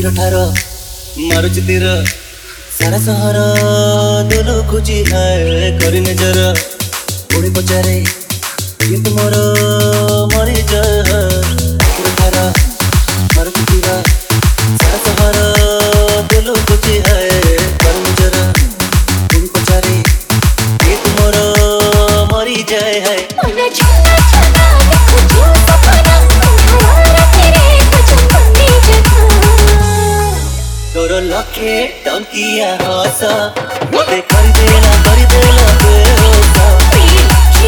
ଠାର ମାରୁଛି ତୀର ସାରା ସହର ଦୋଲ ଖୋଜି ହାଏ କରି ନିଜର ପୁଣି ପଚାରେ କିନ୍ତୁ ମୋର ମରିଯାଏ ଠାର ମାରୁଛି ତୀର ସାରା ସହର ଦୋଲ ଖୋଜି ହାଏ କରି ନିଜର ପୁଣି ପଚାରେ କିନ୍ତୁ ମୋର ମରିଯାଏ ହାଏ तोर लखे टंकिया हस मते कर देला बेहोश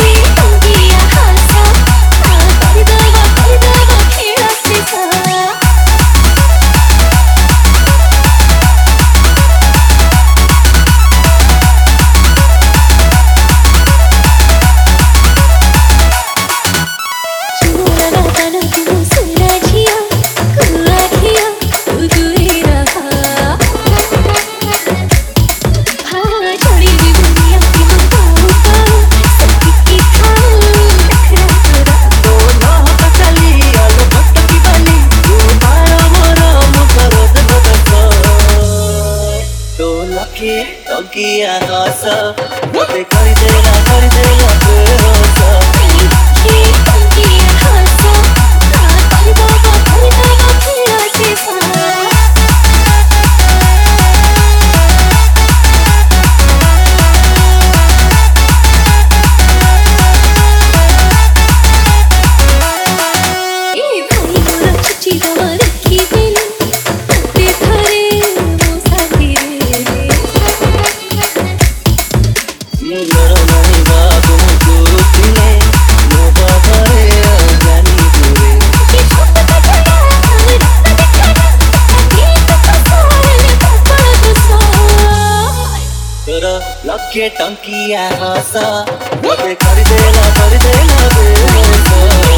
टंकिया हस मते कर देला बेहोश लखे टंकिया हस मते कर देला बेहोश।